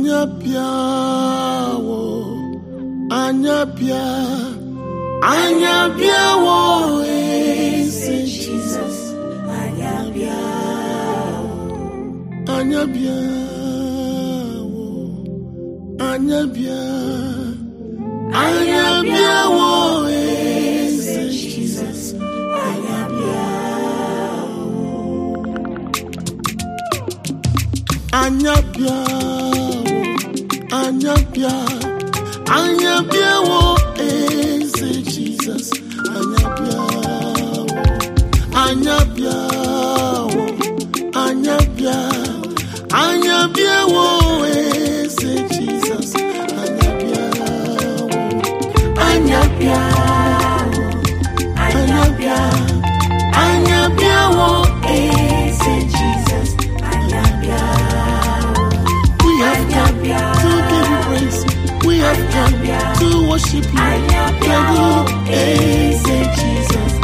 Anya biawo, say Jesus. Anya biawo, say Jesus. Anya biawo, say Jesus. Anya biawo, say Jesus. Anya biawo, say Jesus. We have come to give you praise. We have come to worship you. Say Jesus.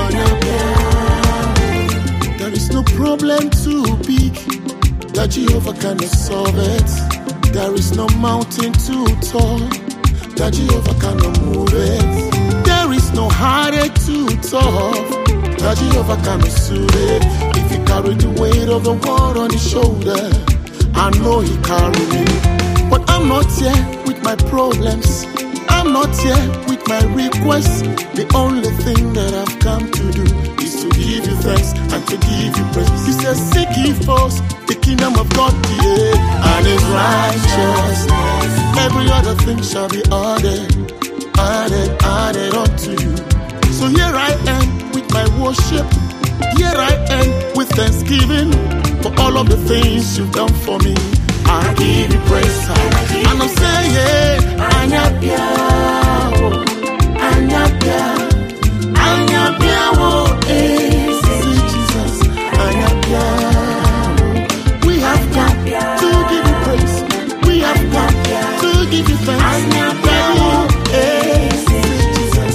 There is no problem too big that Jehovah cannot solve it. There is no mountain too tall that Jehovah cannot move it. There is no heartache too tough that Jehovah cannot soothe it. If you carry the weight of the world on his shoulder, I know he carry me. But I'm not here with my problems. I'm not here with my requests. The only thing that I've come to do is to give you thanks and to give you praise. He says, seek ye first the kingdom of God, and his righteousness. Every other thing shall be added unto you. So here I am with my worship. Here I am with thanksgiving for all of the things you've done for me. I give you praise, and I'm saying, Anya biawo, say Jesus. Anya biawo. We have come to give you praise. We have come to give you thanks. Anya biawo, say Jesus.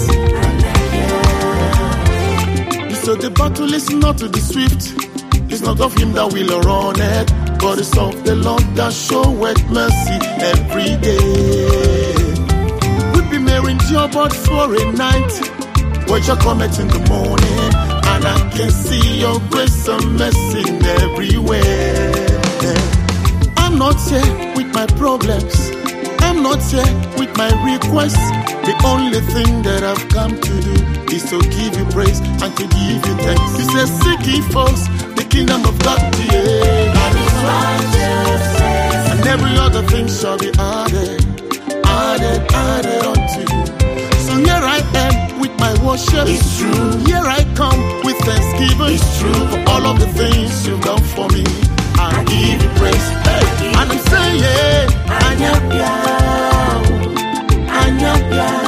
So the battle is not to the swift. It's not of him that will run it, but it's of the Lord that showeth mercy every day. We've been may endure but for a night, but you're coming in the morning, and I can see your grace and mercy everywhere. I'm not here with my problems. I'm not here with my requests. The only thing that I've come to do is to give you praise and to give you thanks. He says, seek ye first the kingdom of God, and his righteousness, and every other thing shall be added unto you. So here I am with my worship. It's true. Here I come with thanksgiving. It's true. For all of the things you've done for me, I give you praise. Hey. And I'm saying, Anya biawo,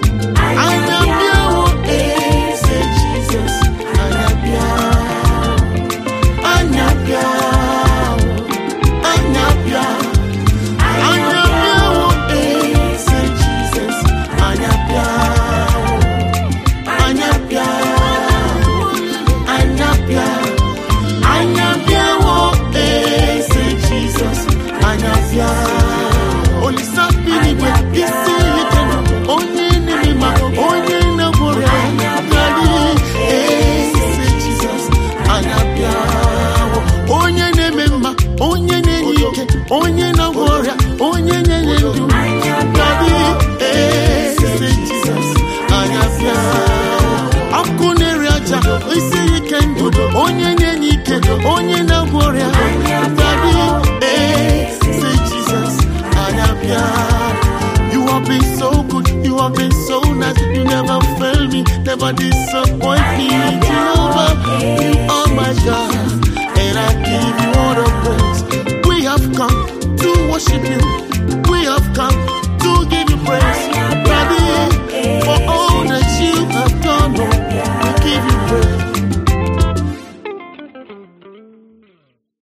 say Jesus. Anya biawo, say Jesus. Anya biawo, say Jesus. Only something you see you can only nima, only no more. Say Jesus. Anya biawo, only nemema, only nenike, only no more, only nenendu. Say Jesus. Anya biawo, akune raja, we say you can do. Only nenike, only no more. You have been so good, you have been so nice. You never fail me, never disappoint me. Jehovah, you are my God, and I give you all the praise. We have come to worship you.